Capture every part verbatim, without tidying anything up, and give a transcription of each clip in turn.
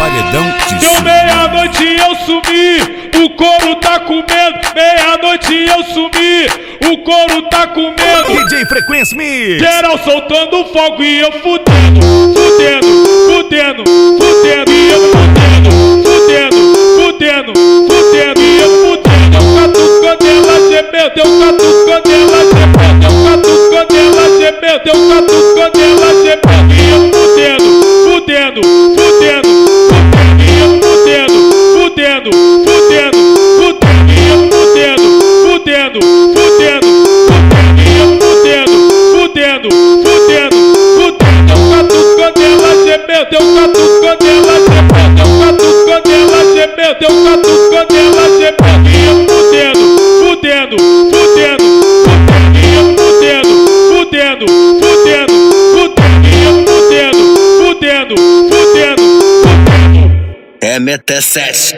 Paredão de Deu cima. meia-noite eu sumi, o couro tá comendo. Meia-noite eu sumi, o couro tá comendo. D J Frequência Mix. Geral soltando fogo e eu fudendo, fudendo, fudendo, fudendo e eu fudendo, fudendo, fudendo, fudendo e eu fudendo. Eu catucando ela gemendo, eu catucando ela gemendo, eu catucando ela gemendo, eu catucando ela gemendo e eu fudendo, fudendo, fudendo, fudendo e eu fudendo, fudendo, fudendo, fudendo e eu fudendo, fudendo, fudendo, fudendo e eu fudendo, fudendo, fudendo, fudendo. Eu catucando ela gemendo, eu catucando ela gemendo, eu catucando ela gemendo, eu catucando ela gemendo e eu fudendo, fudendo, fudendo, fudendo e eu fudendo, fudendo, fudendo, fudendo e eu fudendo, fudendo, fudendo, fudendo. M T sete.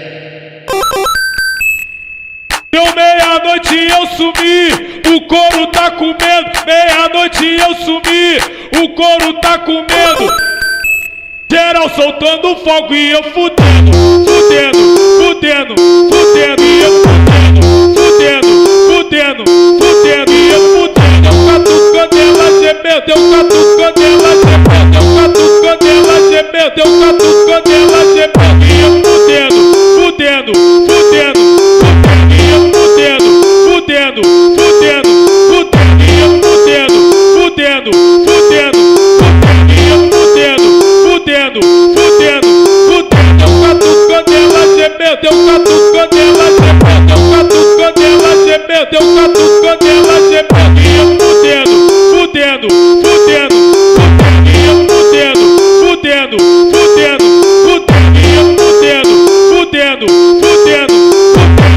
Deu meia-noite eu sumi, o couro tá comendo. Meia-noite eu sumi, o couro tá comendo. Geral soltando fogo e eu fudendo, fudendo, fudendo, fudendo e eu fudendo, fudendo, fudendo, fudendo e eu fudendo. Eu catucando ela gemendo, eu catucando ela gemendo, eu catucando ela gemendo, eu catucando ela gemendo e eu fudendo, fudendo, fudendo, fudendo e eu fudendo, fudendo, fudendo, fudendo e eu fudendo, fudendo, fudendo, fudendo e eu fudendo, fudendo, fudendo, fudendo. Eu catucando ela gemendo, eu catucando ela gemendo, eu catucando ela gemendo, eu catucando ela gemendo e eu fudendo, fudendo, fudendo, fudendo e eu fudendo, fudendo, fudendo, fudendo e eu fudendo, fudendo.